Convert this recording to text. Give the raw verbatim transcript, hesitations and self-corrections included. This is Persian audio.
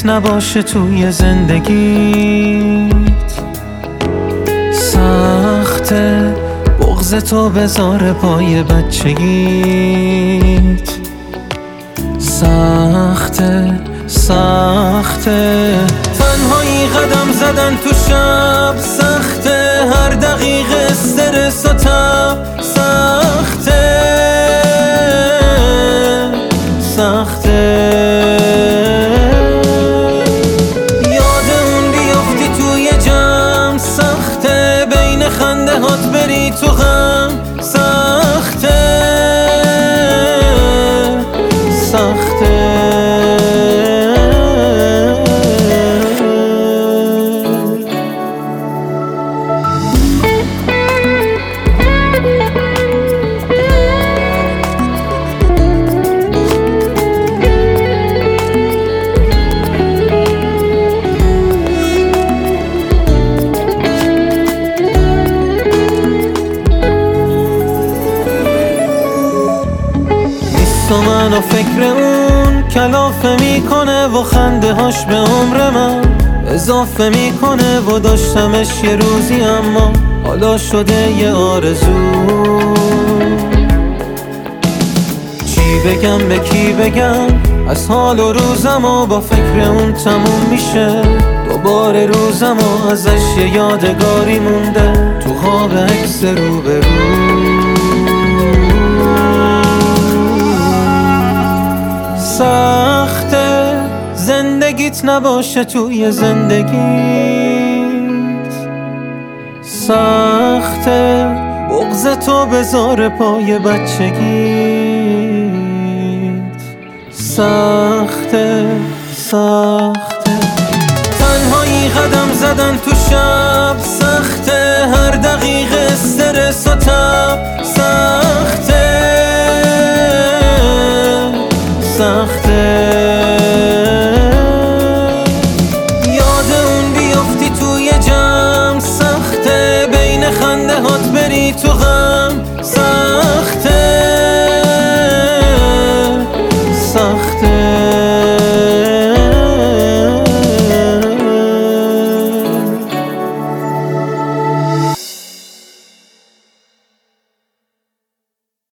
زندگیت نباشه توی زندگیت. سخته بغض تو بذاره پای بچگیت. سخته سخته تنهایی قدم زدن تو شب. سخته هر دقیقه استرس و تب. سخته سخته یاد اون بیافتی توی جمع. سخته بین خنده هات بری تو غم. سخته سخته تو منو فکر اون کلافه میکنه و خنده هاش به عمر من اضافه میکنه و داشتمش یه روزی اما حالا شده یه آرزو. چی بگم به کی بگم از حال و روزم و با فکر اون تموم میشه. دوباره روزم و ازش یه یادگاری مونده تو خواب عکس رو به رو. سخته زندگیت نباشه توی زندگیت. سخته بغض تو بذاره پای بچگیت. سخته سخته تنهایی قدم زدن تو شب. سخته هر دقیقه استرس و تب. سخته سخته یاد اون بیافتی توی جمع. سخته بین خنده هات بری تو